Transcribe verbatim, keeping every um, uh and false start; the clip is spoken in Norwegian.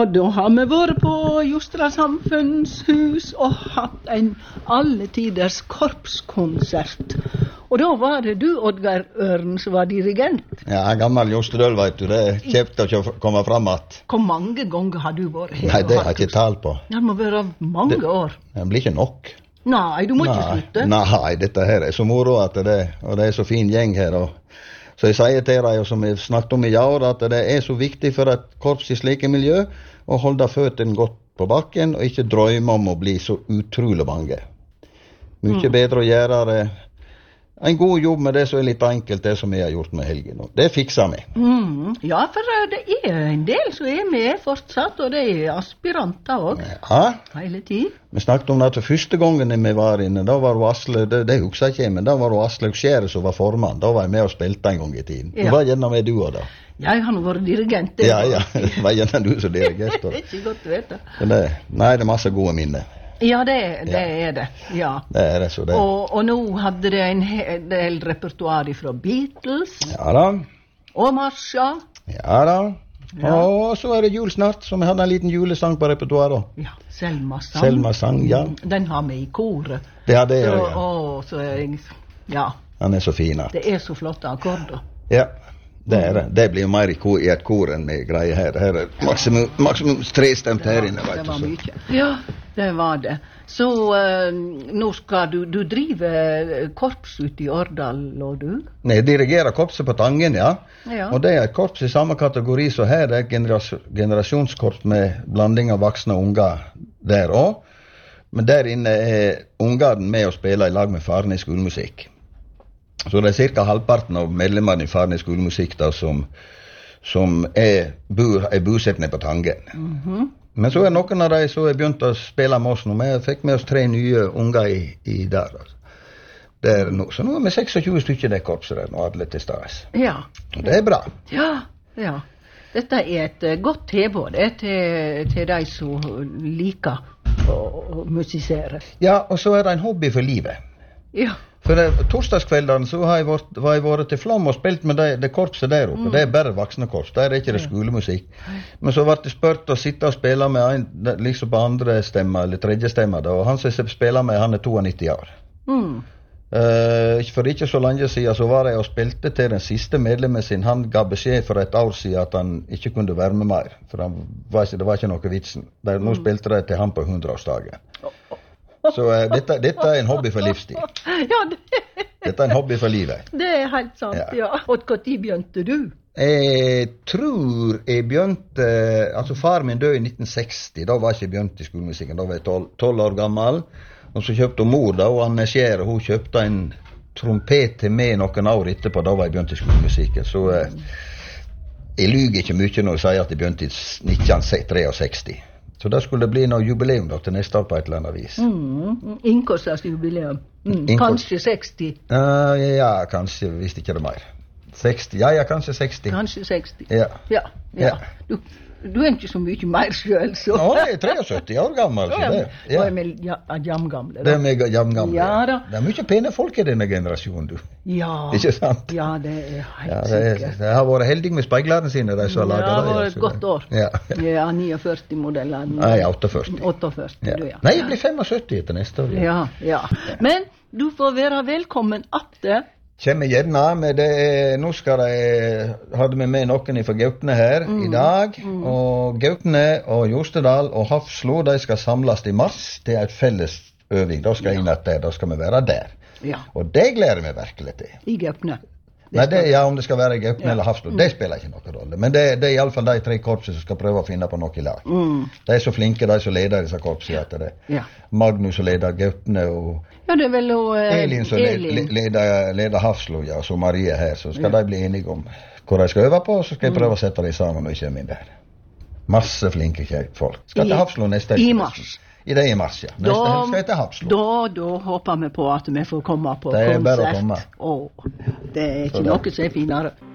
Og da har vi vært på Jostedal samfunnshus og hatt en alle tiders korpskonsert. Og da var det du, Oddgeir Øren, som var dirigent. Ja, gammel Jostedal, vet du. Det er kjeft å ikke komme frem at. Hvor mange ganger har du vært her? Nei, det har jeg ikke talt på. Det må være mange det, år. Det blir ikke nok. Nei, du må nei, ikke slutte. Nei, dette her er så moro at det er, og det er så fin gjeng her. Og, så jeg sier til deg, som jeg snakket om i år, at det er så viktig for et korps i slike miljø å holde føttene godt på bakken og ikke drømme om å bli så utrolig mange. Mye mm. bedre å gjøre det. En god jobb med det som er litt enkelt, det som jeg har gjort med helgen. Det fikser vi. Mm, ja, for det er en del som er med fortsatt, og det er aspiranter også. Ja. Hele tiden. Vi snakket om det til første gangen vi var inne. Da var det Asle, det, det husker jeg ikke, men da var det Asle Skjære som var formann. Da var jeg med og spilte en gang i tiden. Ja. Du var gjerne med du også da. Jeg har nå vært dirigent. Det ja, ja, det var gjerne du som dirigent. Det er ikke godt å vite. Det, nei, det er masse gode minner. Ja, det, det ja. er det, ja. Det er det, så det. Og, og nå hadde det en del repertoar fra Beatles. Ja da. Og Marsha. Ja da. Ja. Og så er det jul snart, så vi hadde en liten julesang på repertoaret. Ja, Selma sang. Selma sang, ja. Den har vi i koret. Det har det, så, ja. Å, så er jeg, ja. Han er så fin. Det er så flotte akkorder. Ja. Det er det. Det blir mer i, ko, i et kor enn med greier her. Her er maksimum, maksimum trestemt her inne. Det var mye. Ja, det var det. Så uh, nå skal du, du drive korps ute i Årdal, og du? Nei, jeg dirigerer korpset på Tangen, ja. ja. Og det er et korps i samme kategori som her. Det er et generas, generasjonskorps med blanding av voksne og unger der også. Men der inne er ungene med å spille i lag med faren i skolemusikk. Så det er cirka halvparten av medlemmene i Faren i skolemusikk da, som, som er, bor, er bosettende på Tangen. Mm-hmm. Men så er noen av de som har begynt å spille med oss nå. Vi fikk med oss tre nye unger i, i der. Altså. der no, så nå er vi tjueseks stykker det korpset der, nå alle til stades. Ja. Og det er bra. Ja, ja. Dette er et uh, godt tilbud til, til de som liker å, å musisere. Ja, og så er det en hobby for livet. Ja. For det, torsdagskveldene så har jeg vært, var jeg vært til Flåm og spilt med det, det korpset der oppe. Mm. Det er bare voksne korps, der er ikke det skolemusikk. Men så ble det spurt å sitte og spille med en, liksom på andre stemmer, eller tredje stemmer, da. Og han som spiller med, han er nittito år. Mm. Uh, for ikke så lenge siden så var jeg og spilte til den siste medlemmen sin. Han ga beskjed for et år siden at han ikke kunne være med mer, for han var ikke, det var ikke noe vitsen. Der, nå spilte jeg til han på hundreårsdagen. Så uh, dette, dette er en hobby for livstid. Ja, det... Dette er en hobby for livet. Det er helt sant, ja. ja. Og når begynte du? Jeg tror jeg begynte, altså far min døde i nitten seksti, da var jeg ikke begynt i skolemusikken, da var jeg tolv år gammel. Og så kjøpte hun mor da, og Anne Skjære, hun kjøpte en trompet til meg noen år etterpå, da var jeg begynt i skolemusikken. Så eh, jeg lyger ikke mye når jeg sier at jeg begynte i nitten sekstistre. Så da skulle det bli noe jubileum da, til neste år på et eller annet vis. Mm, Innkosters jubileum. Mm, kanskje seksti? Uh, ja, kanskje, hvis ikke det er mer. seksti, ja, ja, kanskje seksti. Kanskje seksti. Ja. Ja, ja. Du, du er ikke så mye mer selv, så. Nå, jeg er syttitre år gammel, så det. Ja, og er med ja, jamgamle, da. Det er med jamgamle. Ja, da. Det er mye pene folk i denne generasjonen, du. Ja. Ikke sant? Ja, det er helt ja, det er, sikkert. Jeg har vært heldig med speilerne sine, de som har laget det. Ja, det var et godt år. Ja. Ja, niogførti-modeller. Nei, åtteogførti. åtteogførti, ja. du, ja. Nei, jeg blir syttifem etter neste år. Ja, ja. Men du får være velkommen atte. Kjem gjerne med det. Nå skal jeg hadde vi med noen fra Gaupne her mm. i dag. Mm. Og Gaupne og Jostedal og Hafslo, de skal samles i mars. Det er et felles øving. Da skal jeg inn at det, da skal vi være der. Ja. Og det gleder vi virkelig til. I Gaupne. Nei, det, ja, om det skal være Gaupne ja. eller Hafslo, det mm. spiller ikke noen rolle. Men det, det er i alle fall de tre korpsene som skal prøve å finne på noe i lag. Mm. De er så flinke, de som leder disse korpsene etter det. Ja. Magnus som leder Gaupne, og ja, det er vel og, uh, Elin som Elin. leder, leder Hafslo, ja, så Marie her. Så skal ja. de bli enige om hvor de skal øve på, og så skal jeg prøve å sette dem sammen når jeg kommer inn der. Masse flinke folk. Skal til Hafslo neste I mars. I det i mars, ja. Neste da, helg skal jeg til Hafslo. Da, da håper vi på at vi får komme på det er konsert. bare å komme. Åh, det er ikke så noe som er finere.